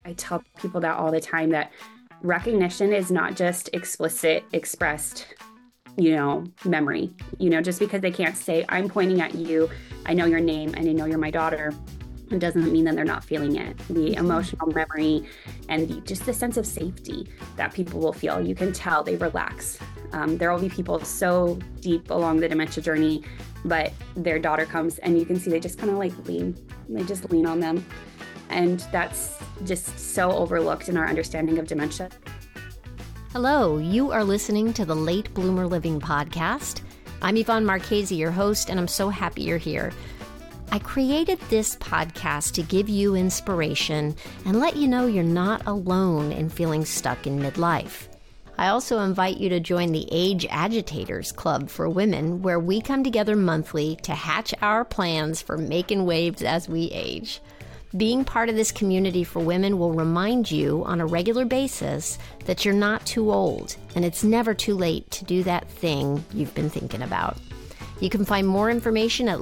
I tell people that all the time, that recognition is not just explicit, expressed, memory. Just because they can't say, I'm pointing at you, I know your name, and I know you're my daughter, it doesn't mean that they're not feeling it. The emotional memory and just the sense of safety that people will feel. You can tell they relax. There will be people so deep along the dementia journey, but their daughter comes and you can see they just kind of like lean. They just lean on them. And that's just so overlooked in our understanding of dementia. Hello, you are listening to the Late Bloomer Living podcast. I'm Yvonne Marchese, your host, and I'm so happy you're here. I created this podcast to give you inspiration and let you know you're not alone in feeling stuck in midlife. I also invite you to join the Age Agitators Club for women, where we come together monthly to hatch our plans for making waves as we age. Being part of this community for women will remind you on a regular basis that you're not too old, and it's never too late to do that thing you've been thinking about. You can find more information at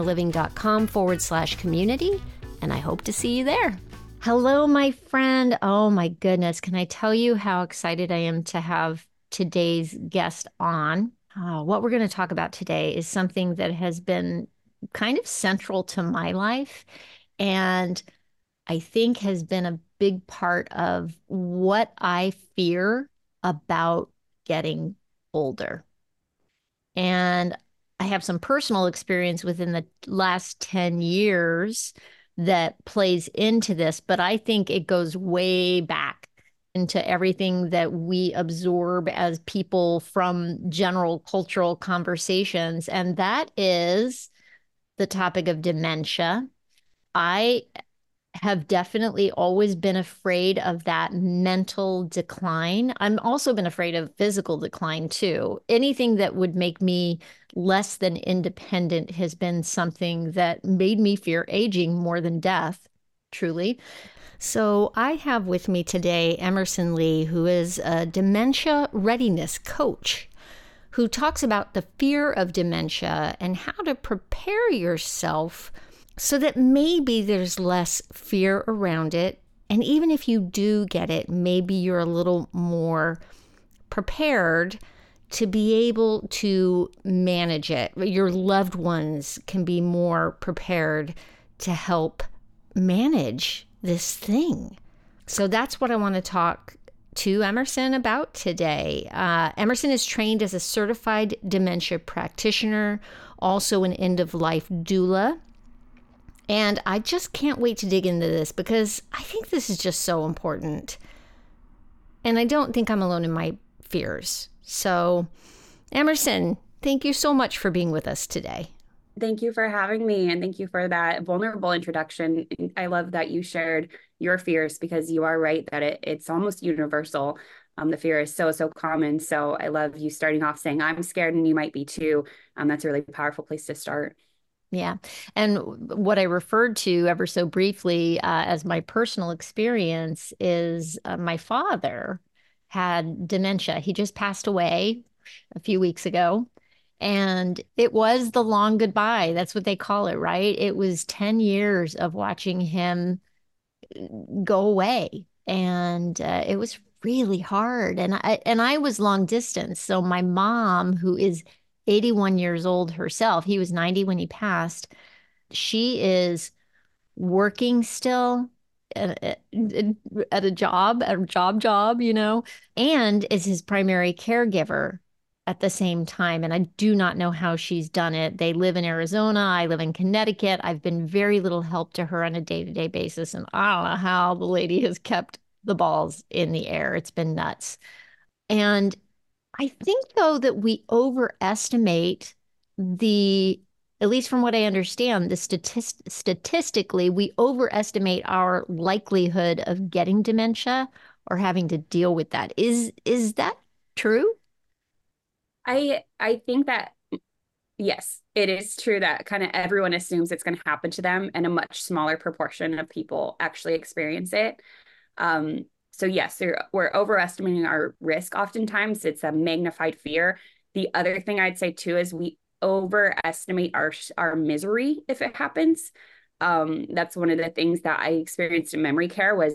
latebloomerliving.com/community, and I hope to see you there. Hello, my friend. Oh my goodness. Can I tell you how excited I am to have today's guest on? What we're going to talk about today is something that has been kind of central to my life, and I think has been a big part of what I fear about getting older. And I have some personal experience within the last 10 years that plays into this, but I think it goes way back into everything that we absorb as people from general cultural conversations. And that is the topic of dementia. I have definitely always been afraid of that mental decline. I'm also been afraid of physical decline too. Anything that would make me less than independent has been something that made me fear aging more than death, truly. So I have with me today Emerson Lee, who is a dementia readiness coach, who talks about the fear of dementia and how to prepare yourself so that maybe there's less fear around it. And even if you do get it, maybe you're a little more prepared to be able to manage it. Your loved ones can be more prepared to help manage this thing. So that's what I want to talk to Emerson about today. Emerson is trained as a certified dementia practitioner, also an end-of-life doula. And I just can't wait to dig into this because I think this is just so important. And I don't think I'm alone in my fears. So, Emerson, thank you so much for being with us today. Thank you for having me, and thank you for that vulnerable introduction. I love that you shared your fears, because you are right that it's almost universal. The fear is so common. So I love you starting off saying, I'm scared and you might be too. That's a really powerful place to start. Yeah. And what I referred to ever so briefly as my personal experience is my father had dementia. He just passed away a few weeks ago. And it was the long goodbye. That's what they call it, right? It was 10 years of watching him go away. And it was really hard. And I was long distance. So my mom, who is 81 years old herself, he was 90 when he passed. She is working still at a job, and is his primary caregiver at the same time. And I do not know how she's done it. They live in Arizona. I live in Connecticut. I've been very little help to her on a day-to-day basis. And I don't know how the lady has kept the balls in the air. It's been nuts. And I think, though, that we overestimate at least from what I understand, statistically, we overestimate our likelihood of getting dementia or having to deal with that. Is that true? I think that, yes, it is true that kind of everyone assumes it's going to happen to them, and a much smaller proportion of people actually experience it. So yes, we're overestimating our risk. Oftentimes it's a magnified fear. The other thing I'd say too is we overestimate our misery if it happens. That's one of the things that I experienced in memory care was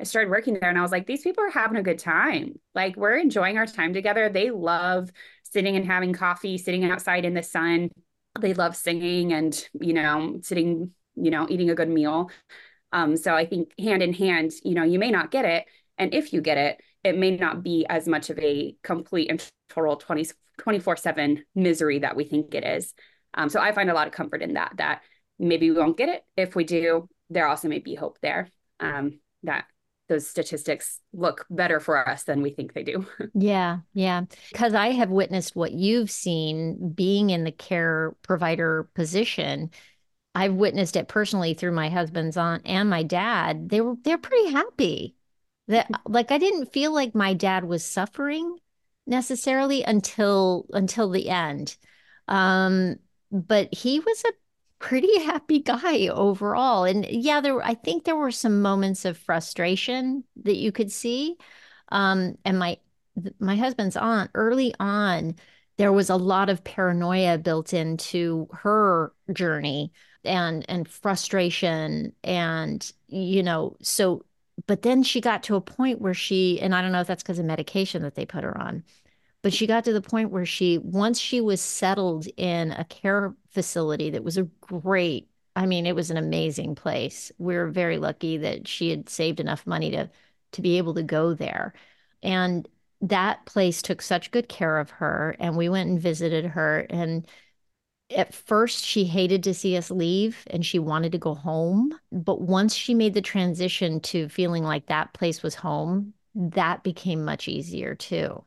I started working there and I was like, these people are having a good time. Like we're enjoying our time together. They love sitting and having coffee, sitting outside in the sun. They love singing and, sitting, eating a good meal. So I think hand in hand, you may not get it. And if you get it, it may not be as much of a complete and total 24/7 misery that we think it is. So I find a lot of comfort in that maybe we won't get it. If we do, there also may be hope there, that those statistics look better for us than we think they do. Yeah, yeah. Because I have witnessed what you've seen being in the care provider position. I've witnessed it personally through my husband's aunt and my dad. They're pretty happy. That like I didn't feel like my dad was suffering necessarily until the end. Um, but he was a pretty happy guy overall. And yeah, I think there were some moments of frustration that you could see. And my husband's aunt early on, there was a lot of paranoia built into her journey and frustration and so but then she got to a point where and I don't know if that's because of medication that they put her on, but she got to the point where once she was settled in a care facility that was I mean, it was an amazing place. We were very lucky that she had saved enough money to be able to go there. And that place took such good care of her. And we went and visited her. And at first, she hated to see us leave and she wanted to go home. But once she made the transition to feeling like that place was home, that became much easier too.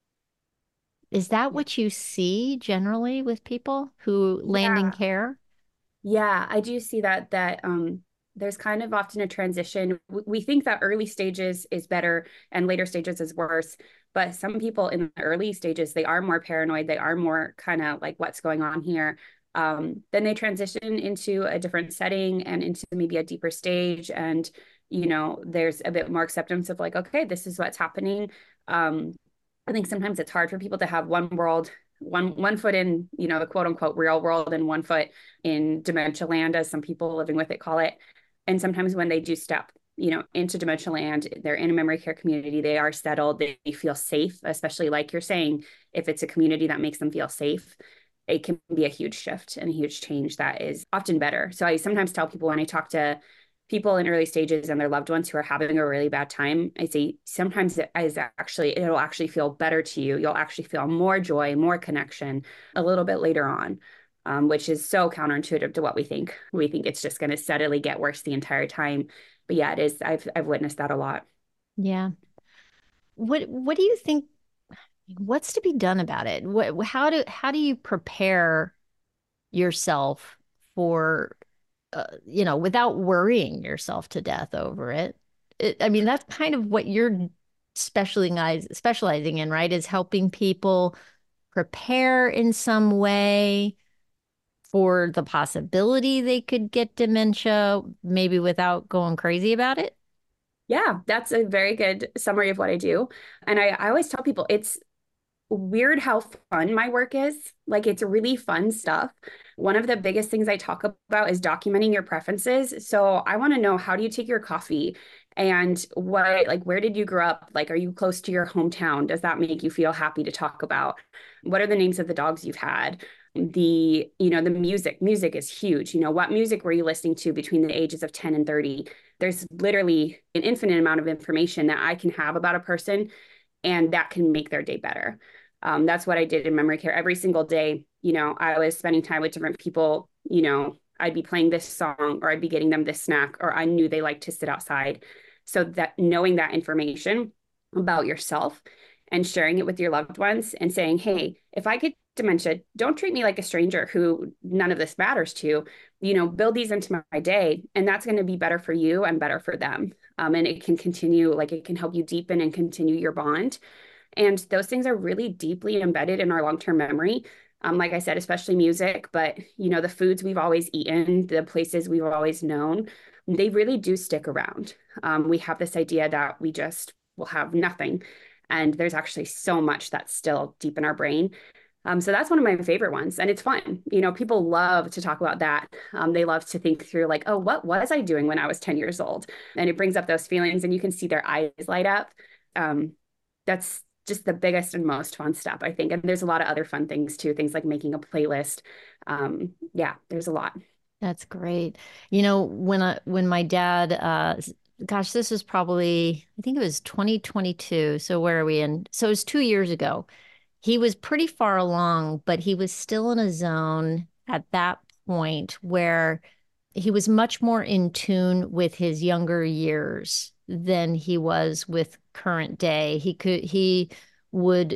Is that what you see generally with people who land in Yeah. care? Yeah, I do see that there's kind of often a transition. We think that early stages is better and later stages is worse, but some people in the early stages, they are more paranoid, they are more kind of like what's going on here. Then they transition into a different setting and into maybe a deeper stage, and there's a bit more acceptance of like, okay, this is what's happening. I think sometimes it's hard for people to have one world, one foot in, the quote unquote real world and one foot in dementia land, as some people living with it call it. And sometimes when they do step, into dementia land, they're in a memory care community, they are settled, they feel safe, especially like you're saying, if it's a community that makes them feel safe, it can be a huge shift and a huge change that is often better. So I sometimes tell people when I talk to people in early stages and their loved ones who are having a really bad time, I say sometimes it'll actually feel better to you. You'll actually feel more joy, more connection a little bit later on, which is so counterintuitive to what we think. We think it's just going to steadily get worse the entire time. But yeah, it is. I've witnessed that a lot. Yeah. What do you think? What's to be done about it? How do you prepare yourself for without worrying yourself to death over I mean, that's kind of what you're specializing in, right? Is helping people prepare in some way for the possibility they could get dementia, maybe without going crazy about it. Yeah, that's a very good summary of what I do. And I always tell people it's weird how fun my work is. Like it's really fun stuff. One of the biggest things I talk about is documenting your preferences. So I want to know, how do you take your coffee, and where did you grow up? Like, are you close to your hometown? Does that make you feel happy to talk about? What are the names of the dogs you've had? The music is huge. What music were you listening to between the ages of 10 and 30? There's literally an infinite amount of information that I can have about a person, and that can make their day better. That's what I did in memory care every single day. I was spending time with different people. I'd be playing this song, or I'd be getting them this snack, or I knew they liked to sit outside. So that knowing that information about yourself and sharing it with your loved ones and saying, hey, if I get dementia, don't treat me like a stranger who none of this matters to, build these into my day. And that's going to be better for you and better for them. And it can continue, like it can help you deepen and continue your bond. And those things are really deeply embedded in our long-term memory. Like I said, especially music, but the foods we've always eaten, the places we've always known, they really do stick around. We have this idea that we just will have nothing. And there's actually so much that's still deep in our brain. So that's one of my favorite ones. And it's fun. People love to talk about that. They love to think through, like, oh, what was I doing when I was 10 years old? And it brings up those feelings, and you can see their eyes light up. Um, that's just the biggest and most fun step, I think. And there's a lot of other fun things too, things like making a playlist. Yeah, there's a lot. That's great. When my dad gosh, this was probably I think it was 2022. So where are we in? So it was 2 years ago. He was pretty far along, but he was still in a zone at that point where he was much more in tune with his younger years than he was with current day. He would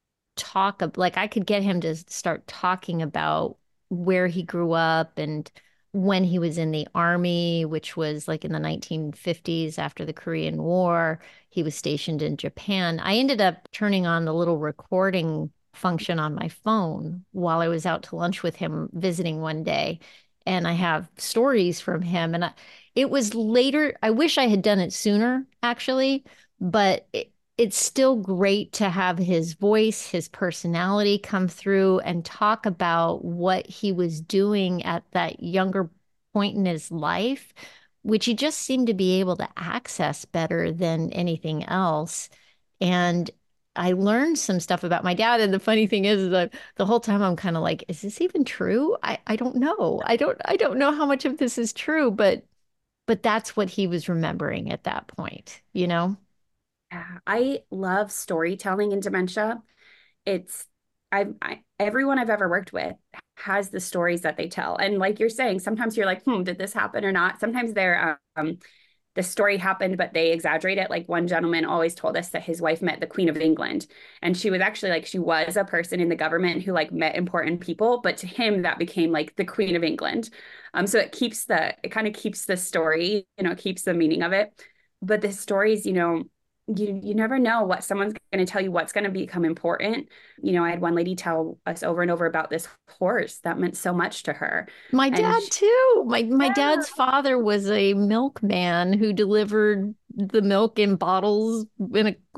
like I could get him to start talking about where he grew up and when he was in the army, which was like in the 1950s after the Korean War. He was stationed in Japan. I ended up turning on the little recording function on my phone while I was out to lunch with him visiting one day. And I have stories from him. It was later. I wish I had done it sooner, actually, but it's still great to have his voice, his personality come through and talk about what he was doing at that younger point in his life, which he just seemed to be able to access better than anything else. And I learned some stuff about my dad. And the funny thing is that the whole time I'm kind of like, is this even true? I don't know. I don't know how much of this is true, but that's what he was remembering at that point, you know? Yeah, I love storytelling in dementia. It's everyone I've ever worked with has the stories that they tell. And like you're saying, sometimes you're like, did this happen or not? Sometimes the story happened, but they exaggerate it. Like one gentleman always told us that his wife met the Queen of England. And she was actually like, she was a person in the government who like met important people, but to him, that became like the Queen of England. So it kind of keeps the story, it keeps the meaning of it. But the stories, you never know what someone's going to tell you, what's going to become important. I had one lady tell us over and over about this horse that meant so much to her. My And dad she, too. My yeah, dad's father was a milkman who delivered the milk in bottles in a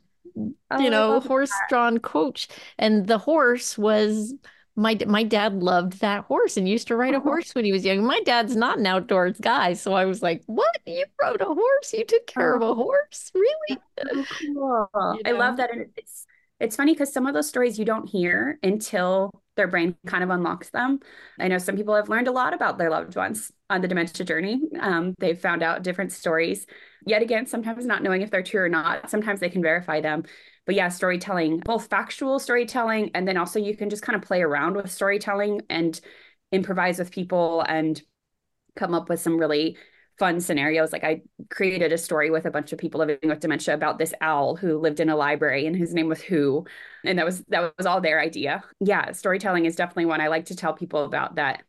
oh, I love horse-drawn coach. And the horse was my dad loved that horse and used to ride a that. horse when he was young. My dad's not an outdoors guy, so I was like, "What? You rode a horse? You took care of a Oh, horse? Really?" that's so cool. You I love know? that. And it's funny because some of those stories you don't hear until their brain kind of unlocks them. I know some people have learned a lot about their loved ones on the dementia journey. They've found out different stories. Yet again, sometimes not knowing if they're true or not. Sometimes they can verify them. But yeah, storytelling, both factual storytelling, and then also you can just kind of play around with storytelling and improvise with people and come up with some really fun scenarios. Like I created a story with a bunch of people living with dementia about this owl who lived in a library and his name was Who. And that was all their idea. Yeah, storytelling is definitely one I like to tell people about that,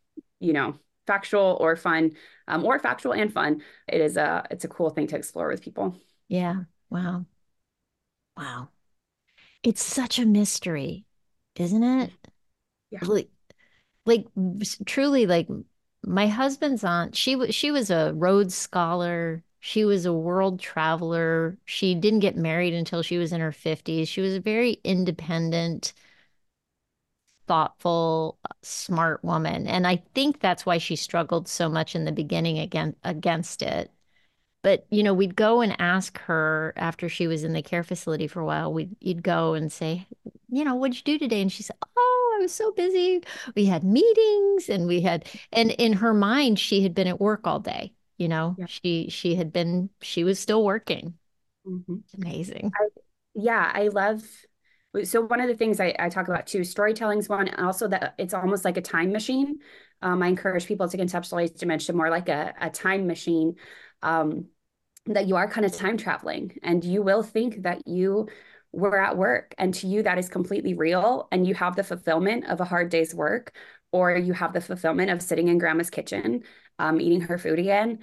factual or fun, or factual and fun. It's a cool thing to explore with people. Yeah. Wow. Wow. It's such a mystery, isn't it? Yeah. Like truly like my husband's aunt, she was a Rhodes Scholar. She was a world traveler. She didn't get married until she was in her 50s. She was a very independent, thoughtful, smart woman. And I think that's why she struggled so much in the beginning against it. But, we'd go and ask her after she was in the care facility for a while. You'd go and say, what'd you do today? And she said, oh, I was so busy. We had meetings and in her mind, she had been at work all day. Yeah. She was still working. Mhm. Amazing. Yeah, I love. So one of the things I talk about too, storytelling is one, and also that it's almost like a time machine. I encourage people to conceptualize dementia more like a time machine, um, that you are kind of time traveling, and you will think that you were at work, and to you that is completely real, and you have the fulfillment of a hard day's work, or you have the fulfillment of sitting in grandma's kitchen, eating her food again.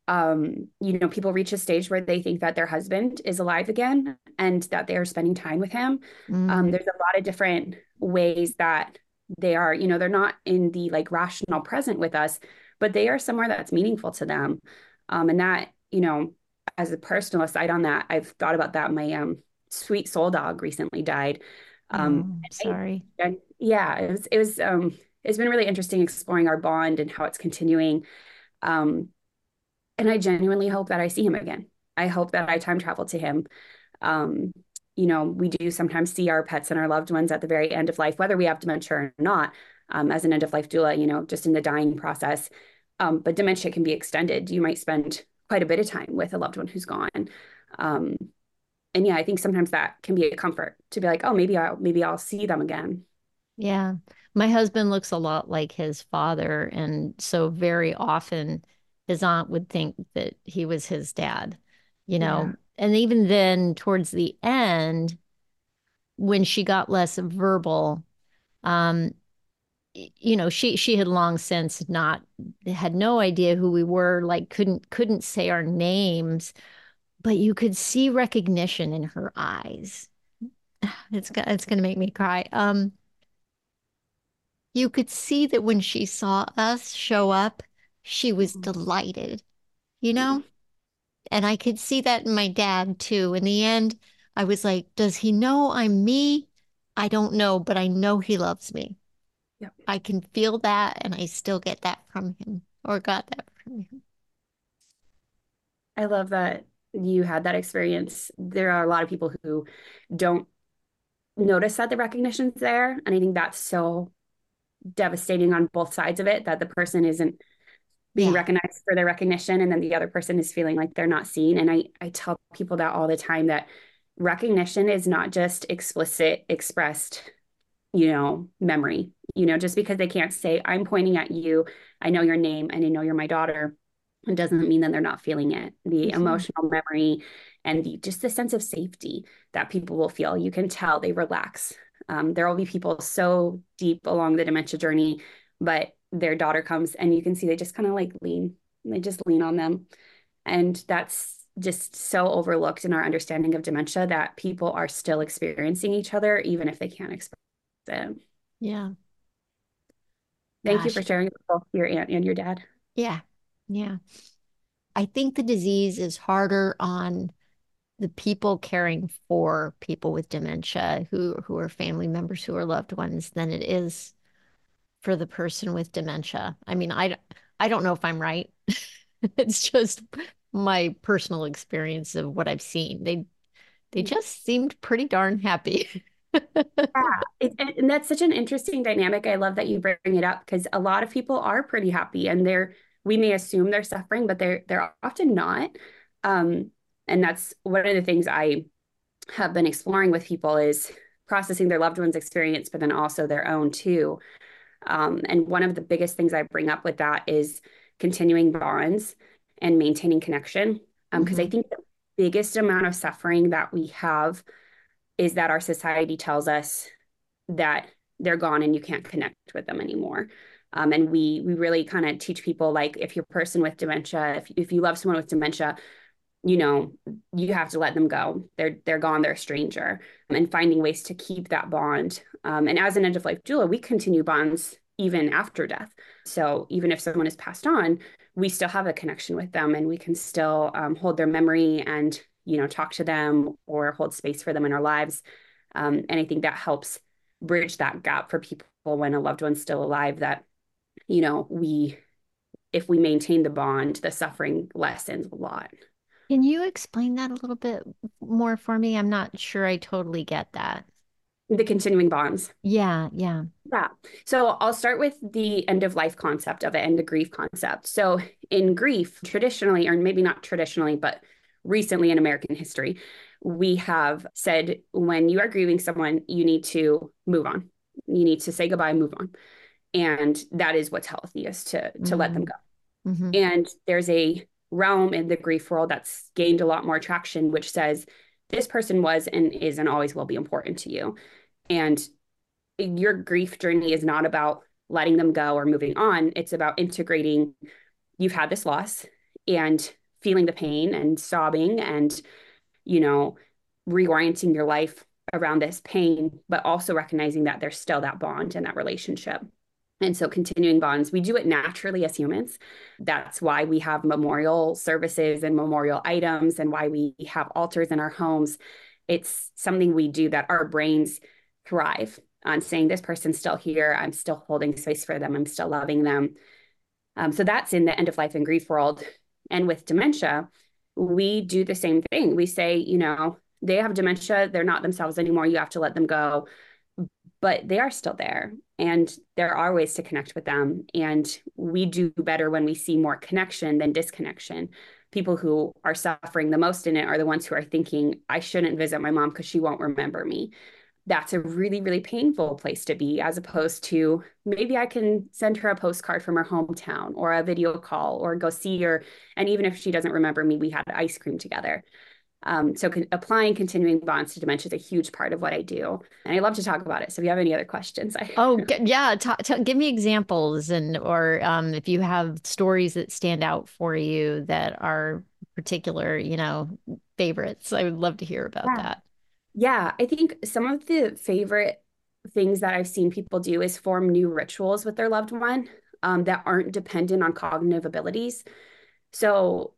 People reach a stage where they think that their husband is alive again and that they're spending time with him. Mm, There's a lot of different ways that they are, they're not in the like rational present with us, but they are somewhere that's meaningful to them. And that, as a personal aside on that, I've thought about that. My sweet soul dog recently died. Oh, I, sorry. yeah, it's been really interesting exploring our bond and how it's continuing. Um, and I genuinely hope that I see him again. I hope that I time travel to him. Um, we do sometimes see our pets and our loved ones at the very end of life, whether we have dementia or not, as an end of life doula, just in the dying process. But dementia can be extended. You might spend quite a bit of time with a loved one who's gone. Um, and yeah, I think sometimes that can be a comfort to be like, oh, maybe I'll see them again. Yeah. My husband looks a lot like his father. And so very often his aunt would think that he was his dad, you Yeah. know. And even then, towards the end, when she got less verbal, um, she had long since not had no idea who we were, like couldn't say our names, but you could see recognition in her eyes. It's gonna make me cry. You could see that when she saw us show up, she was Mhm. delighted, you know? And I could see that in my dad too. In the end, I was like, does he know I'm me? I don't know, but I know he loves me. Yep. I can feel that, and I still get that from him or got that from him. I love that you had that experience. There are a lot of people who don't notice that the recognition's there. And I think that's so devastating on both sides of it, that the person isn't being Yeah. recognized for their recognition and then the other person is feeling like they're not seen. And I tell people that all the time, that recognition is not just explicit expressed, memory. Just because they can't say, I'm pointing at you, I know your name and I know you're my daughter, it doesn't mean that they're not feeling it. The Mhm. emotional memory and the sense of safety that people will feel, you can tell they relax. There will be people so deep along the dementia journey, but their daughter comes and you can see they just kind of like lean, they just lean on them. And that's just so overlooked in our understanding of dementia, that people are still experiencing each other, even if they can't express it. Yeah. Thank you for Gosh. sharing with both your aunt and your dad. Yeah. Yeah. I think the disease is harder on the people caring for people with dementia who are family members who are loved ones than it is for the person with dementia. I mean, I don't know if I'm right. It's just my personal experience of what I've seen. They just seemed pretty darn happy. Yeah, and that's such an interesting dynamic. I love that you bring it up, because a lot of people are pretty happy, and we may assume they're suffering, but they're often not. Um, and that's one of the things I have been exploring with people, is processing their loved one's experience, but then also their own too. And one of the biggest things I bring up with that is continuing bonds and maintaining connection. Because I Hmm. think the biggest amount of suffering that we have is that our society tells us that they're gone and you can't connect with them anymore. And we really kind of teach people, like, if you're a person with dementia, if you love someone with dementia, you know, you have to let them go. They're gone, they're a stranger. And finding ways to keep that bond. And as an end of life doula, we continue bonds even after death. So even if someone has passed on, we still have a connection with them, and we can still hold their memory and talk to them or hold space for them in our lives. And I think that helps bridge that gap for people when a loved one's still alive. That we if we maintain the bond, the suffering lessens a lot. Can you explain that a little bit more for me? I'm not sure I totally get that. The continuing bonds. Yeah, yeah. Yeah. So I'll start with the end of life concept of it and the grief concept. So in grief, traditionally, or maybe not traditionally, but recently in American history, we have said when you are grieving someone, you need to move on. You need to say goodbye, move on. And that is what's healthiest, to let them Mm-hmm. go. Mm-hmm. And there's a realm in the grief world that's gained a lot more traction, which says this person was and is and always will be important to you. And your grief journey is not about letting them go or moving on. It's about integrating, you've had this loss, and feeling the pain and sobbing and, you know, reorienting your life around this pain, but also recognizing that there's still that bond and that relationship. And so continuing bonds, we do it naturally as humans. That's why we have memorial services and memorial items, and why we have altars in our homes. It's something we do that our brains thrive on saying this person's still here. I'm still holding space for them. I'm still loving them. So that's in the end of life and grief world. And with dementia, we do the same thing. We say, they have dementia. They're not themselves anymore. You have to let them go. But they are still there. And there are ways to connect with them. And we do better when we see more connection than disconnection. People who are suffering the most in it are the ones who are thinking, I shouldn't visit my mom because she won't remember me. That's a really, really painful place to be, as opposed to maybe I can send her a postcard from her hometown or a video call or go see her. And even if she doesn't remember me, we had ice cream together. So applying continuing bonds to dementia is a huge part of what I do. And I love to talk about it. So if you have any other questions, Yeah. Give me examples or if you have stories that stand out for you that are particular, favorites, I would love to hear about Yeah. that. Yeah, I think some of the favorite things that I've seen people do is form new rituals with their loved one that aren't dependent on cognitive abilities. So,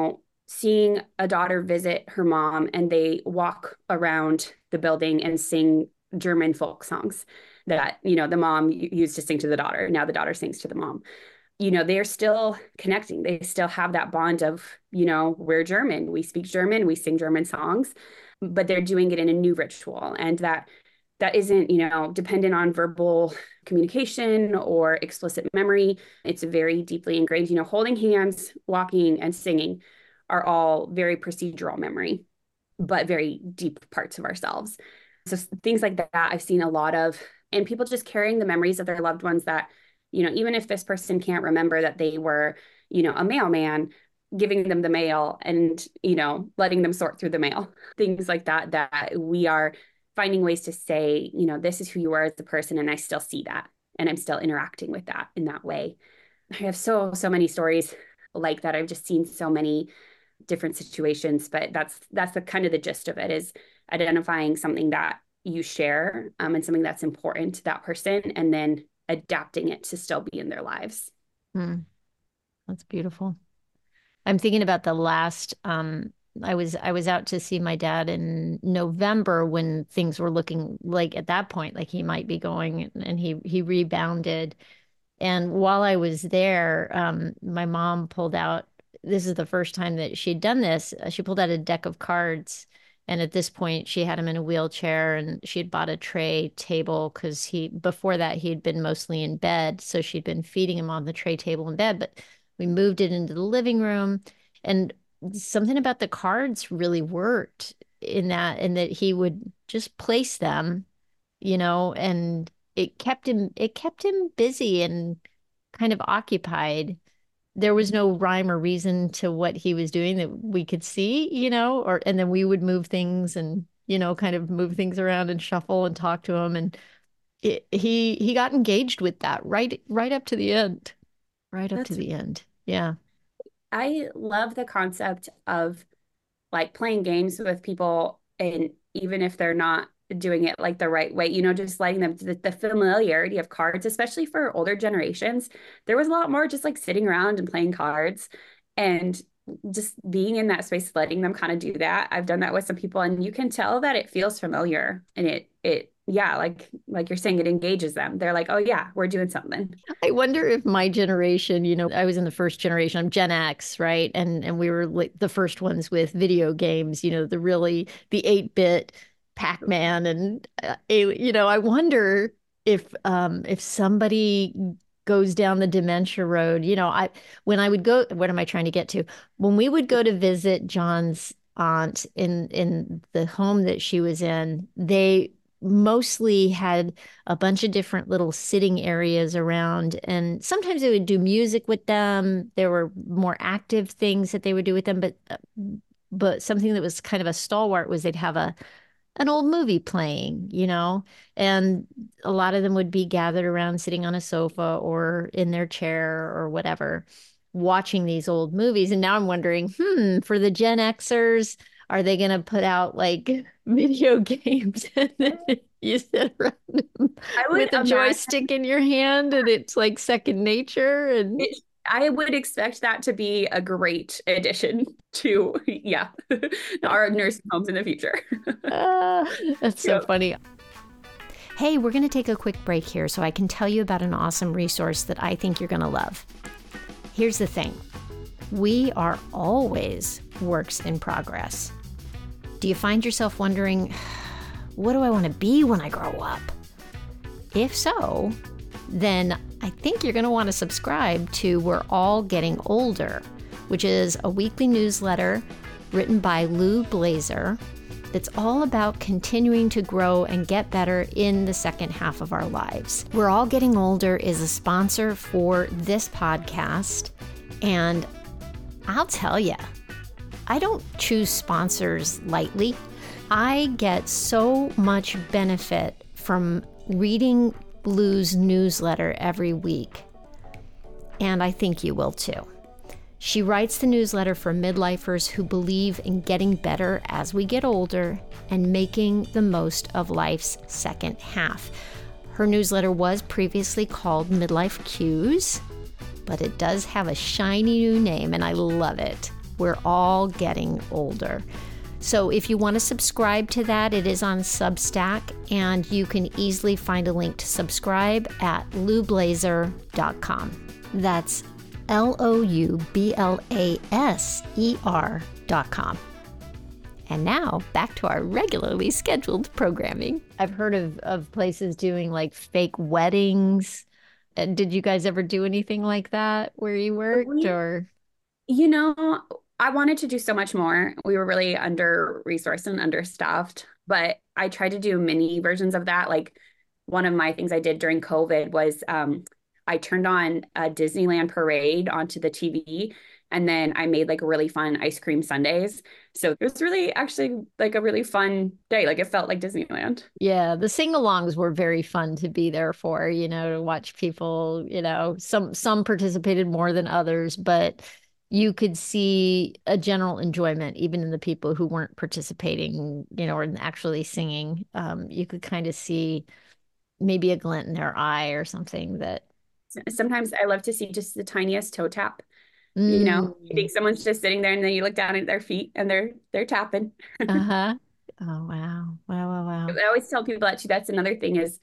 seeing a daughter visit her mom and they walk around the building and sing German folk songs that, the mom used to sing to the daughter. Now the daughter sings to the mom. They're still connecting. They still have that bond of, we're German, we speak German, we sing German songs, but they're doing it in a new ritual. And that isn't, dependent on verbal communication or explicit memory. It's very deeply ingrained. Holding hands, walking, and singing are all very procedural memory, but very deep parts of ourselves. So things like that I've seen a lot of, and people just carrying the memories of their loved ones that, even if this person can't remember that they were, a mailman, giving them the mail and, letting them sort through the mail, things like that, that we are finding ways to say, this is who you are as a person. And I still see that. And I'm still interacting with that in that way. I have so many stories like that. I've just seen so many different situations, but that's the kind of the gist of it, is identifying something that you share and something that's important to that person, and then adapting it to still be in their lives. That's beautiful. I'm thinking about the last I was out to see my dad in November when things were looking like at that point like he might be going, and he rebounded. And while I was there, my mom pulled out, this is the first time that she'd done this. She pulled out a deck of cards. And at this point, she had him in a wheelchair and she had bought a tray table because before that, he'd been mostly in bed. So she'd been feeding him on the tray table in bed. But we moved it into the living room. And something about the cards really worked in that he would just place them, and it kept him busy and kind of occupied. There was no rhyme or reason to what he was doing that we could see, and then we would move things and, kind of move things around and shuffle and talk to him. And he got engaged with that right up to the end, right up to That's the end. Yeah. I love the concept of like playing games with people, and even if they're not doing it like the right way, just letting them, the familiarity of cards, especially for older generations. There was a lot more just like sitting around and playing cards and just being in that space, letting them kind of do that. I've done that with some people, and you can tell that it feels familiar, and yeah, like you're saying, it engages them. They're like, oh yeah, we're doing something. I wonder if my generation, I was in the first generation. I'm Gen X, right? And we were like the first ones with video games, the 8-bit Pac-Man and I wonder if somebody goes down the dementia road, when I would go, what am I trying to get to? When we would go to visit John's aunt in the home that she was in, they mostly had a bunch of different little sitting areas around, and sometimes they would do music with them. There were more active things that they would do with them, but something that was kind of a stalwart was they'd have an old movie playing, and a lot of them would be gathered around sitting on a sofa or in their chair or whatever, watching these old movies. And now I'm wondering, for the Gen Xers, are they going to put out like video games and then you sit around I would with a imagine joystick in your hand and it's like second nature? And I would expect that to be a great addition to, yeah, our nursing homes in the future. uh, that's so Yep. funny. Hey, we're going to take a quick break here so I can tell you about an awesome resource that I think you're going to love. Here's the thing. We are always works in progress. Do you find yourself wondering, what do I want to be when I grow up? If so, then I think you're going to want to subscribe to We're All Getting Older, which is a weekly newsletter written by Lou Blazer that's all about continuing to grow and get better in the second half of our lives. We're All Getting Older is a sponsor for this podcast, and I'll tell you, I don't choose sponsors lightly. I get so much benefit from reading Lou's newsletter every week, and I think you will too. She writes the newsletter for midlifers who believe in getting better as we get older and making the most of life's second half. Her newsletter was previously called Midlife Cues, but it does have a shiny new name, and I love it. We're All Getting Older. So if you want to subscribe to that, it is on Substack, and you can easily find a link to subscribe at loublazer.com. That's loublaser.com. And now back to our regularly scheduled programming. I've heard of places doing like fake weddings. Did you guys ever do anything like that where you worked or? I wanted to do so much more. We were really under-resourced and understaffed, but I tried to do mini versions of that. Like one of my things I did during COVID was I turned on a Disneyland parade onto the TV, and then I made like really fun ice cream sundaes. So it was really actually like a really fun day. Like it felt like Disneyland. Yeah, the sing-alongs were very fun to be there for, to watch people, some participated more than others, but you could see a general enjoyment even in the people who weren't participating, or actually singing. You could kind of see maybe a glint in their eye or something that. Sometimes I love to see just the tiniest toe tap. Mm. You think someone's just sitting there and then you look down at their feet and they're tapping. Uh-huh. Oh, wow. Wow. I always tell people that too. That's another thing is,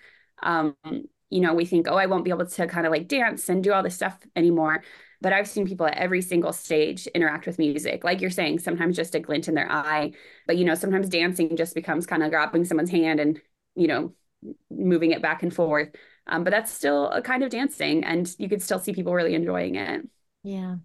we think, oh, I won't be able to kind of like dance and do all this stuff anymore. But I've seen people at every single stage interact with music. Like you're saying, sometimes just a glint in their eye. But, sometimes dancing just becomes kind of grabbing someone's hand and, moving it back and forth. But that's still a kind of dancing, and you could still see people really enjoying it. Yeah.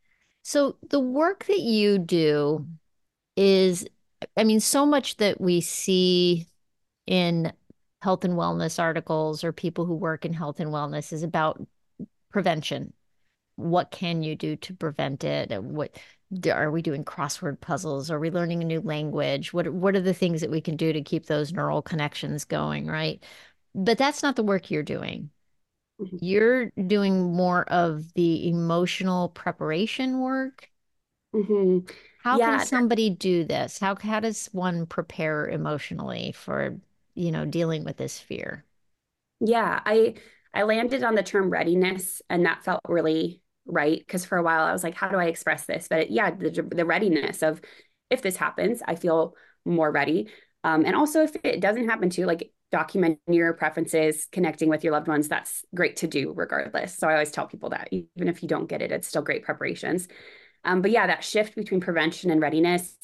So the work that you do is, so much that we see in health and wellness articles or people who work in health and wellness is about prevention. What can you do to prevent it? What are we doing? Crossword puzzles? Are we learning a new language? What are the things that we can do to keep those neural connections going, right? But that's not the work you're doing. Mhm. You're doing more of the emotional preparation work. Mm-hmm. How can Yeah, somebody do this? How does one prepare emotionally for, dealing with this fear? yeah. I landed on the term readiness, and that felt really right because for a while I was like, how do I express this? But yeah, the readiness of if this happens, I feel more ready. And also if it doesn't happen too, like document your preferences, connecting with your loved ones, that's great to do regardless. So I always tell people that even if you don't get it, it's still great preparations. But yeah, that shift between prevention and readiness.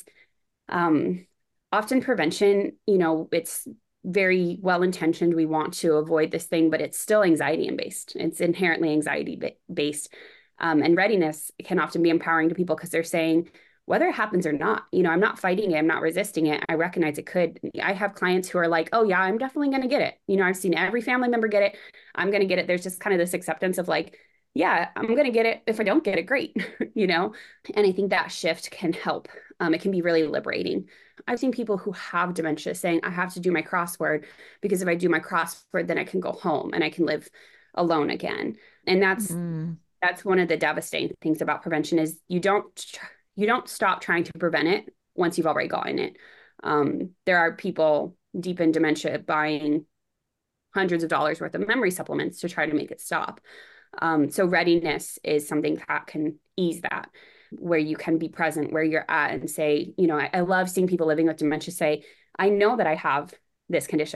Um, Often prevention, it's very well intentioned. We want to avoid this thing, but it's still anxiety based. It's inherently anxiety based. And readiness can often be empowering to people because they're saying, whether it happens or not, I'm not fighting it, I'm not resisting it. I recognize it could. I have clients who are like, oh, yeah, I'm definitely going to get it. I've seen every family member get it. I'm going to get it. There's just kind of this acceptance of like, yeah, I'm going to get it. If I don't get it, great, And I think that shift can help. It can be really liberating. I've seen people who have dementia saying, I have to do my crossword because if I do my crossword, then I can go home and I can live alone again. And that's one of the devastating things about prevention is you don't stop trying to prevent it once you've already gotten it. There are people deep in dementia buying hundreds of dollars worth of memory supplements to try to make it stop. So readiness is something that can ease that, where you can be present where you're at and say, I love seeing people living with dementia say, I know that I have this condition.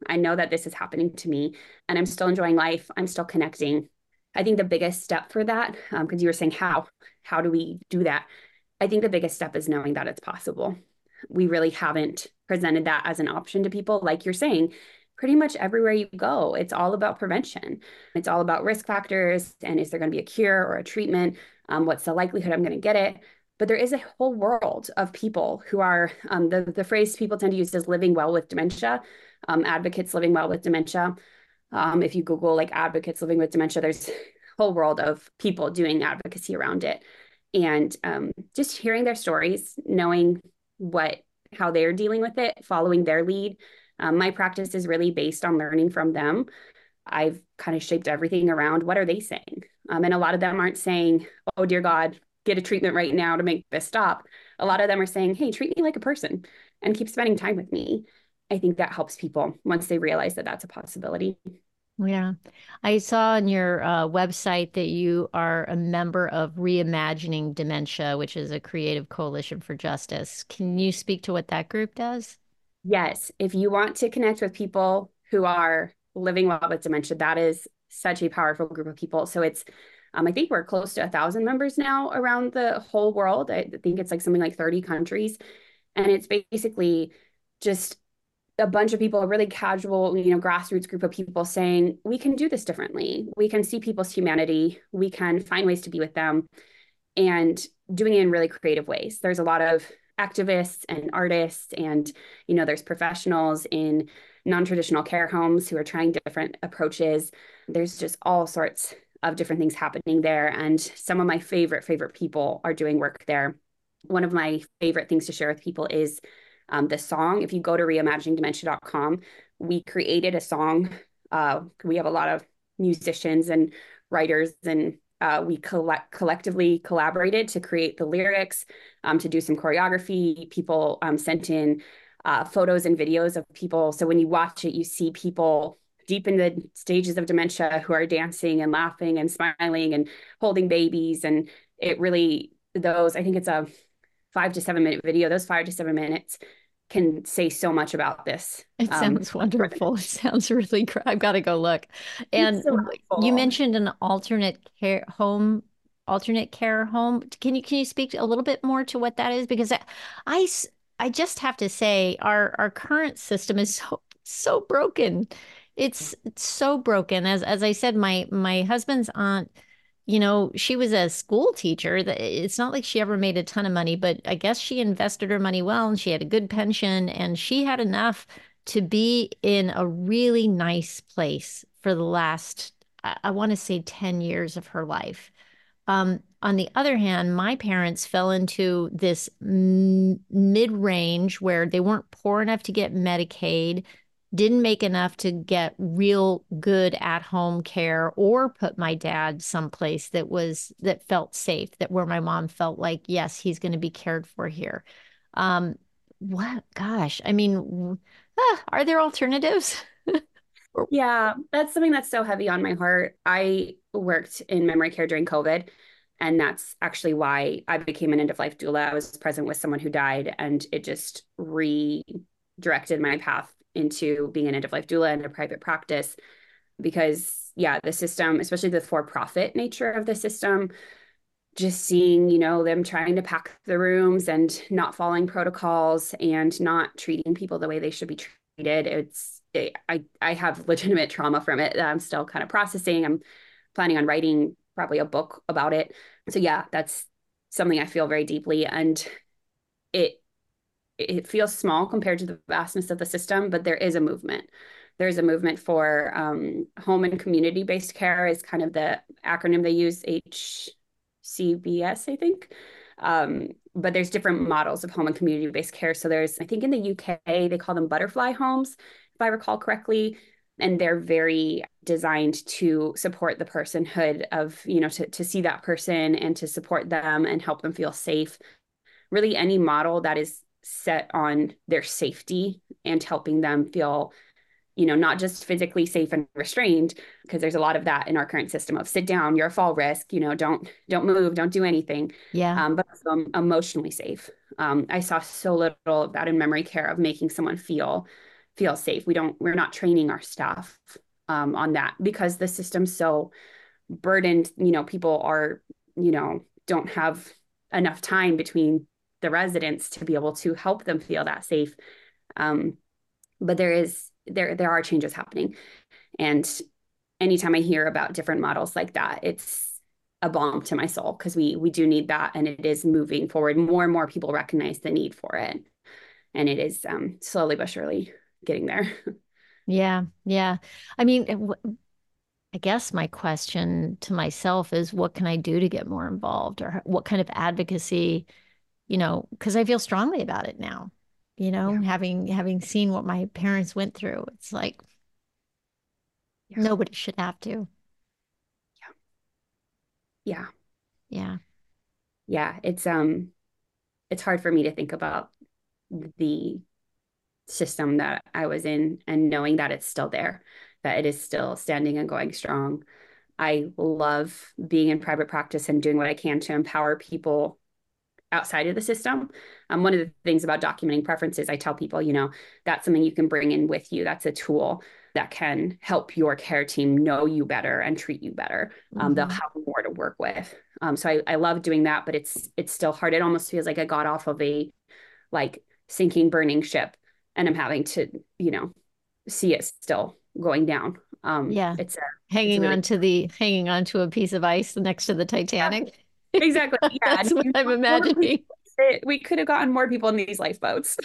I know that this is happening to me and I'm still enjoying life. I'm still connecting. I think the biggest step for that, because you were saying how do we do that? I think the biggest step is knowing that it's possible. We really haven't presented that as an option to people. Like you're saying, pretty much everywhere you go, it's all about prevention. It's all about risk factors and is there going to be a cure or a treatment? What's the likelihood I'm going to get it? But there is a whole world of people who are the phrase people tend to use is living well with dementia, advocates living well with dementia. If you Google like advocates living with dementia, there's a whole world of people doing advocacy around it. And just hearing their stories, knowing what how they're dealing with it, following their lead. My practice is really based on learning from them. I've kind of shaped everything around what are they saying? And a lot of them aren't saying, oh, dear God, get a treatment right now to make this stop. A lot of them are saying, hey, treat me like a person and keep spending time with me. I think that helps people once they realize that that's a possibility. Yeah. I saw on your website that you are a member of Reimagining Dementia, which is a creative coalition for justice. Can you speak to what that group does? Yes, if you want to connect with people who are living well with dementia, that is such a powerful group of people. So it's, I think we're close to 1,000 members now around the whole world. I think it's like something like 30 countries. And it's basically just a bunch of people, a really casual, grassroots group of people saying, we can do this differently. We can see people's humanity. We can find ways to be with them and doing it in really creative ways. There's a lot of activists and artists, and there's professionals in non-traditional care homes who are trying different approaches. There's just all sorts of different things happening there, and some of my favorite people are doing work there. One of my favorite things to share with people is the song. If you go to reimaginingdementia.com, we created a song. We have a lot of musicians and writers, and we collectively collaborated to create the lyrics, to do some choreography. People sent in photos and videos of people. So when you watch it, you see people deep in the stages of dementia who are dancing and laughing and smiling and holding babies. And it really, I think it's a 5 to 7 minute video. Those 5 to 7 minutes can say so much about this. It sounds wonderful. It sounds really great. I've got to go look. And so you cool. mentioned an alternate care home. Can you speak a little bit more to what that is? Because I, I just have to say our current system is so broken. It's so broken. As I said, my husband's aunt, she was a school teacher. It's not like she ever made a ton of money, but I guess she invested her money well and she had a good pension and she had enough to be in a really nice place for the last, I want to say 10 years of her life. On the other hand, my parents fell into this mid-range where they weren't poor enough to get Medicaid, didn't make enough to get real good at-home care or put my dad someplace that felt safe, that where my mom felt like, yes, he's going to be cared for here. Um, what, gosh, I mean, are there alternatives? Yeah, that's something that's so heavy on my heart. I worked in memory care during COVID, and that's actually why I became an end of life doula. I was present with someone who died, and it just redirected my path into being an end of life doula in a private practice. Because, yeah, the system, especially the for profit nature of the system, just seeing, them trying to pack the rooms and not following protocols and not treating people the way they should be treated. I have legitimate trauma from it that I'm still kind of processing. I'm planning on writing probably a book about it. So yeah, that's something I feel very deeply. And it it feels small compared to the vastness of the system, but there is a movement. There's a movement for home and community-based care is kind of the acronym they use, HCBS, I think. But there's different models of home and community-based care. So there's, I think in the UK, they call them butterfly homes, if I recall correctly. And they're very designed to support the personhood of, to see that person and to support them and help them feel safe. Really, any model that is set on their safety and helping them feel, not just physically safe and restrained, because there's a lot of that in our current system of sit down, you're a fall risk, don't move, don't do anything. Yeah. But also emotionally safe. I saw so little of that in memory care of making someone feel feel safe. We're not training our staff on that because the system's so burdened. People are, don't have enough time between the residents to be able to help them feel that safe. But there are changes happening. And anytime I hear about different models like that, it's a balm to my soul because we do need that, and it is moving forward. More and more people recognize the need for it, and it is slowly but surely getting there. Yeah. Yeah. I mean, I guess my question to myself is what can I do to get more involved, or what kind of advocacy, because I feel strongly about it now, Yeah, having seen what my parents went through. It's like yeah, nobody should have to. yeah, Yeah. yeah. It's hard for me to think about the system that I was in and knowing that it's still there, that it is still standing and going strong. I love being in private practice and doing what I can to empower people outside of the system. One of the things about documenting preferences, I tell people, that's something you can bring in with you. That's a tool that can help your care team know you better and treat you better. They'll Hmm. have more to work with. So I love doing that, but it's still hard. It almost feels like I got off of a like sinking, burning ship, and I'm having to, see it still going down. Yeah. It's a really Hanging on to a piece of ice next to the Titanic. exactly, yeah. That's what I'm imagining. We could have gotten more people in these lifeboats.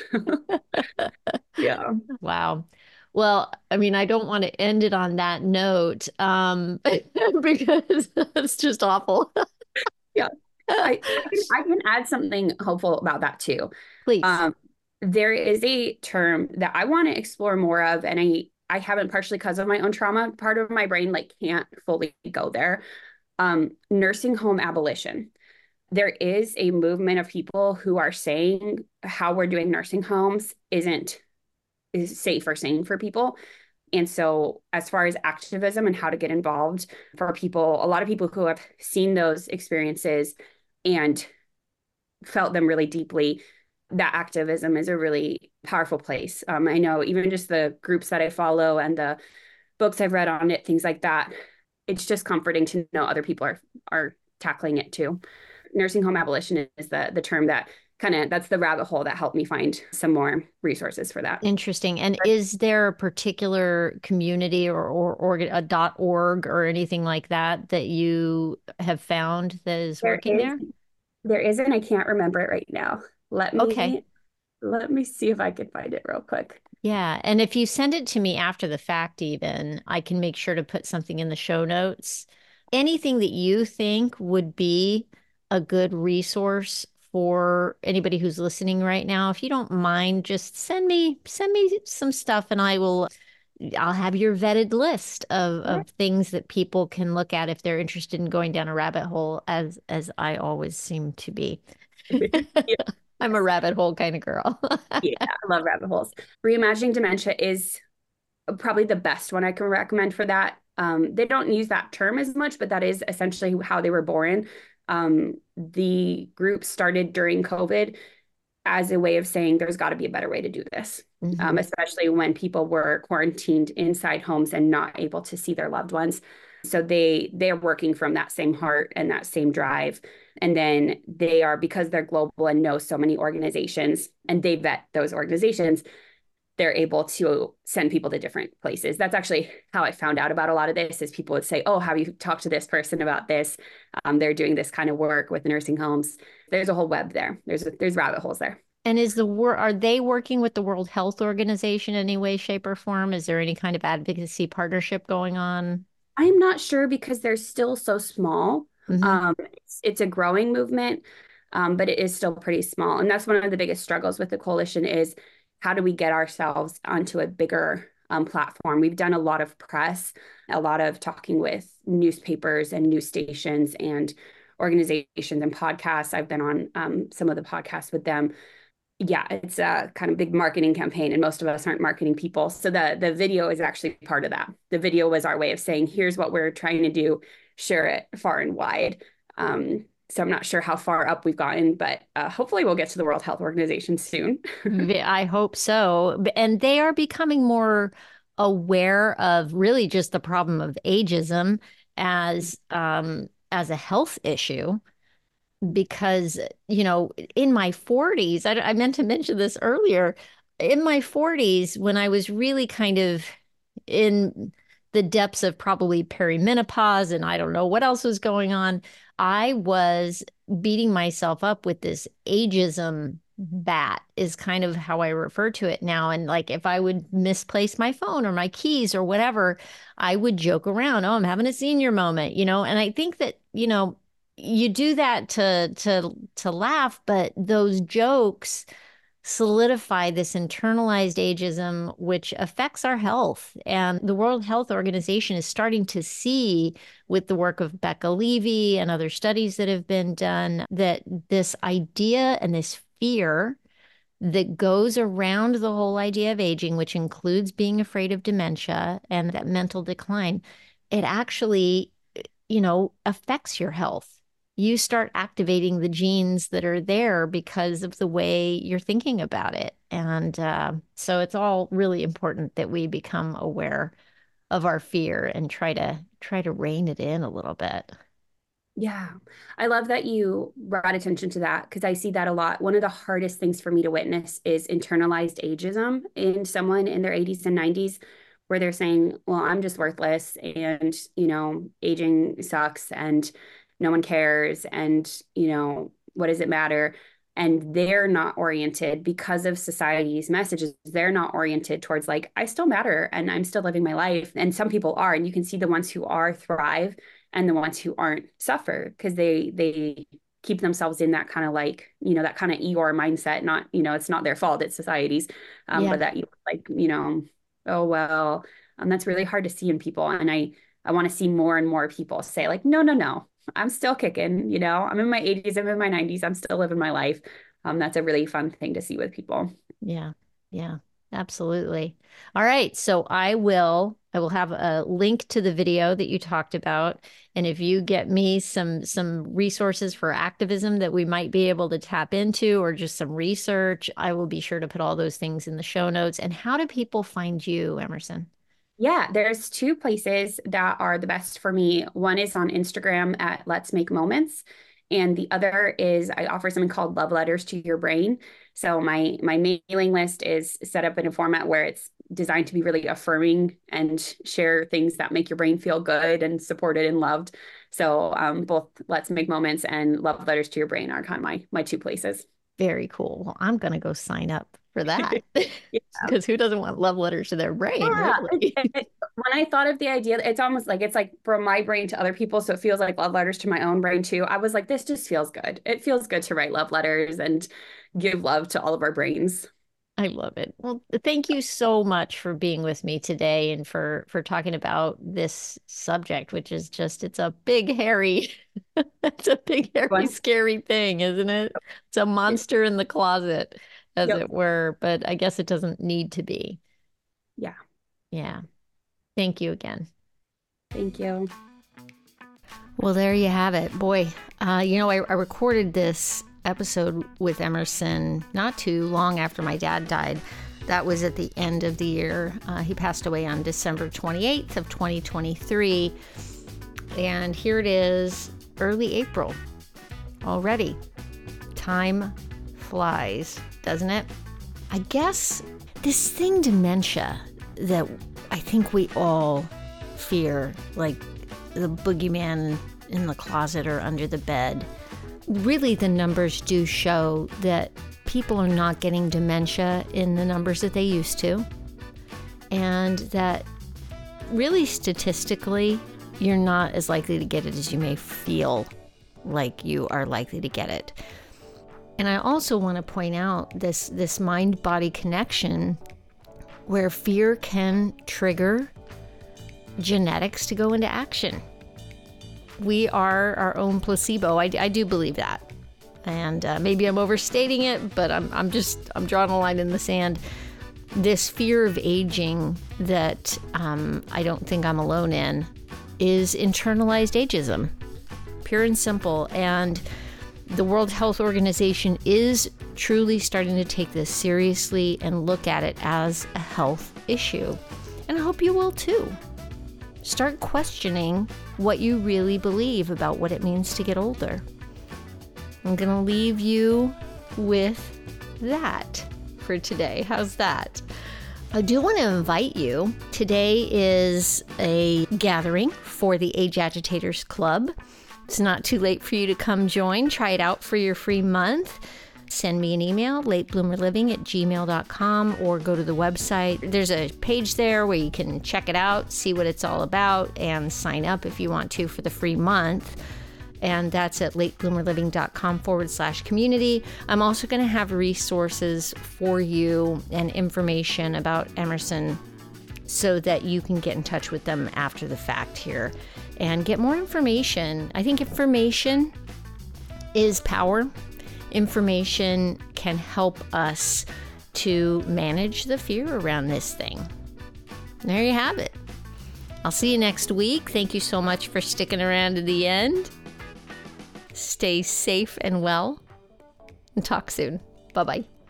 Yeah. Wow. Well, I mean, I don't want to end it on that note, because it's just awful. Yeah. I can add something hopeful about that too. Please. Um, there is a term that I want to explore more of, and I haven't, partially because of my own trauma. Part of my brain like can't fully go there. Nursing home abolition. There is a movement of people who are saying how we're doing nursing homes is safe or sane for people. And so, as far as activism and how to get involved for people, a lot of people who have seen those experiences and felt them really deeply, that activism is a really powerful place. I know even just the groups that I follow and the books I've read on it, things like that, it's just comforting to know other people are tackling it too. Nursing home abolition is the term that that's the rabbit hole that helped me find some more resources for that. Interesting. And is there a particular community or a .org or anything like that that you have found that is There working is there? there isn't, I can't remember it right now. Let Okay. me let me see if I can find it real quick. Yeah. And if you send it to me after the fact, even, I can make sure to put something in the show notes. Anything that you think would be a good resource for anybody who's listening right now, if you don't mind, just send me some stuff and I'll have your vetted list of things that people can look at if they're interested in going down a rabbit hole, as I always seem to be. Yeah, I'm a rabbit hole kind of girl. yeah, I love rabbit holes. Reimagining dementia is probably the best one I can recommend for that. They don't use that term as much, but that is essentially how they were born. The group started during COVID as a way of saying there's got to be a better way to do this, Hmm. especially when people were quarantined inside homes and not able to see their loved ones. So they're working from that same heart and that same drive. And then they are, because they're global and know so many organizations and they vet those organizations, they're able to send people to different places. That's actually how I found out about a lot of this is people would say, oh, have you talked to this person about this? They're doing this kind of work with nursing homes. There's a whole web there. There's rabbit holes there. And are they working with the World Health Organization in any way, shape, or form? Is there any kind of advocacy partnership going on? I'm not sure because they're still so small. Hmm. It's a growing movement, but it is still pretty small. And that's one of the biggest struggles with the coalition is how do we get ourselves onto a bigger platform? We've done a lot of press, a lot of talking with newspapers and news stations and organizations and podcasts. I've been on some of the podcasts with them. Yeah, it's a kind of big marketing campaign, and most of us aren't marketing people. So the video is actually part of that. The video was our way of saying, here's what we're trying to do, share it far and wide. So I'm not sure how far up we've gotten, but hopefully we'll get to the World Health Organization soon. I hope so. And they are becoming more aware of really just the problem of ageism as a health issue. Because, in my 40s, I meant to mention this earlier, in my 40s, when I was really kind of in the depths of probably perimenopause and I don't know what else was going on, I was beating myself up with this ageism bat is kind of how I refer to it now. And like if I would misplace my phone or my keys or whatever, I would joke around, oh, I'm having a senior moment, and I think that, you do that to laugh, but those jokes solidify this internalized ageism, which affects our health. And the World Health Organization is starting to see, with the work of Becca Levy and other studies that have been done, that this idea and this fear that goes around the whole idea of aging, which includes being afraid of dementia and that mental decline, it actually, affects your health. You start activating the genes that are there because of the way you're thinking about it. And so it's all really important that we become aware of our fear and try to rein it in a little bit. Yeah, I love that you brought attention to that because I see that a lot. One of the hardest things for me to witness is internalized ageism in someone in their 80s and 90s, where they're saying, well, I'm just worthless and, aging sucks and no one cares. And, what does it matter? And they're not oriented because of society's messages. They're not oriented towards like, I still matter and I'm still living my life. And some people are, and you can see the ones who are thrive and the ones who aren't suffer because they keep themselves in that kind of like, that kind of Eeyore mindset. Not, it's not their fault, it's society's, Yeah. but that you like, oh, well, that's really hard to see in people. And I want to see more and more people say like, no, no, no, I'm still kicking, I'm in my 80s, I'm in my 90s, I'm still living my life. That's a really fun thing to see with people. Yeah. Yeah. Absolutely. All right. So I will have a link to the video that you talked about. And if you get me some resources for activism that we might be able to tap into or just some research, I will be sure to put all those things in the show notes. And how do people find you, Emerson? Yeah, there's two places that are the best for me. One is on Instagram at Let's Make Moments, and the other is I offer something called Love Letters to Your Brain. So my mailing list is set up in a format where it's designed to be really affirming and share things that make your brain feel good and supported and loved. So both Let's Make Moments and Love Letters to Your Brain are kind of my two places. Very cool. Well, I'm going to go sign up for that Yeah. because who doesn't want love letters to their brain, Yeah. really? When I thought of the idea, it's almost like it's like from my brain to other people. So it feels like love letters to my own brain too. I was like, this just feels good. It feels good to write love letters and give love to all of our brains. I love it. Well, thank you so much for being with me today and for talking about this subject, which is just it's a big hairy it's a big hairy One. scary thing, isn't it? It's a monster in the closet, as Yep. it were, but I guess it doesn't need to be. Yeah. Yeah. Thank you again. Thank you. Well, there you have it. Boy, I recorded this episode with Emerson not too long after my dad died. That was at the end of the year. He passed away on December 28th of 2023. And here it is, early April already. Time flies, doesn't it? I guess this thing, dementia, that I think we all fear, like the boogeyman in the closet or under the bed. Really, the numbers do show that people are not getting dementia in the numbers that they used to. And that really statistically, you're not as likely to get it as you may feel like you are likely to get it. And I also want to point out this mind-body connection where fear can trigger genetics to go into action. We are our own placebo. I do believe that. And maybe I'm overstating it, but I'm drawing a line in the sand. This fear of aging that I don't think I'm alone in is internalized ageism. pure and simple. And the World Health Organization is truly starting to take this seriously and look at it as a health issue. And I hope you will too. Start questioning what you really believe about what it means to get older. I'm going to leave you with that for today. How's that? I do want to invite you. Today is a gathering for the Age Agitators Club. It's not too late for you to come join. Try it out for your free month. Send me an email, latebloomerliving@gmail.com, or go to the website. There's a page there where you can check it out, see what it's all about, and sign up if you want to for the free month. And that's at latebloomerliving.com/community. I'm also going to have resources for you and information about Emerson so that you can get in touch with them after the fact here and get more information. I think information is power. Information can help us to manage the fear around this thing. There you have it. I'll see you next week. Thank you so much for sticking around to the end. Stay safe and well, and talk soon. Bye-bye.